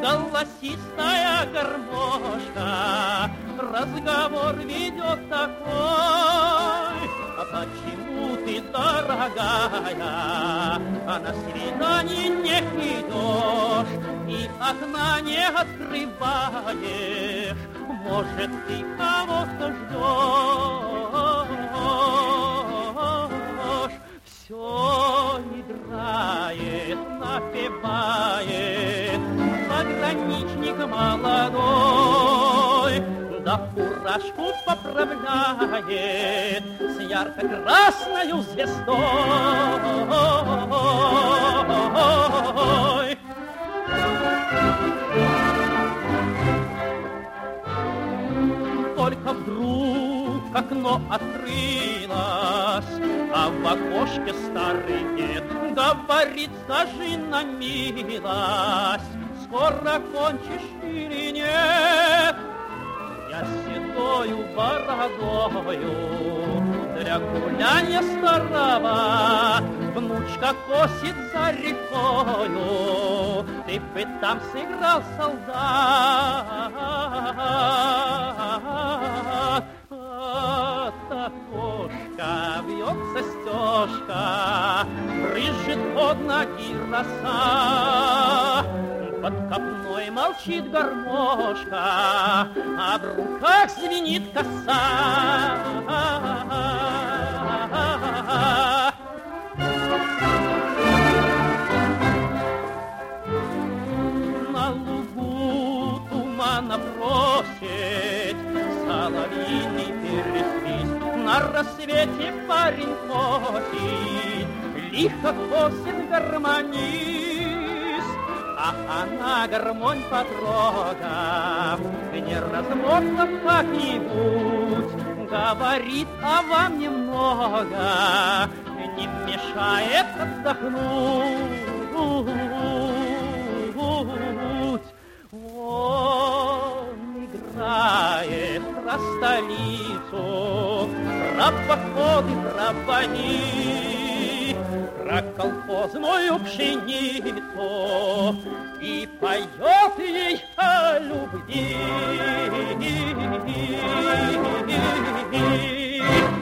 голосистая гармошка разговор ведет такой. А почему ты, дорогая, на свидание не идешь и окна не открываешь? Может, ты кого-то ждешь? Все играет, напевает заграничник молодой, да фуражку поправляет с ярко-красною звездой. Только вдруг окно открылось, а в окошке старый дед говорит: скажи на милость, скоро кончишь или нет? Я седою бородою для гуляния старого внучка косит за рекою. Ты бы там сыграл, солдат. От окошка вьется стежка, брызжет под ноги роса. Под копной молчит гармошка, а в руках звенит коса. На лугу тумана бросить, соловьиный пересвист. На рассвете парень косит, лихо косит гармонист. А она гармонь потрогав, не размокла как-нибудь, говорит: а вам немного не мешает отдохнуть. Он играет про столицу, про походы, про бои, про колхозную пшеницу и поет ей о любви.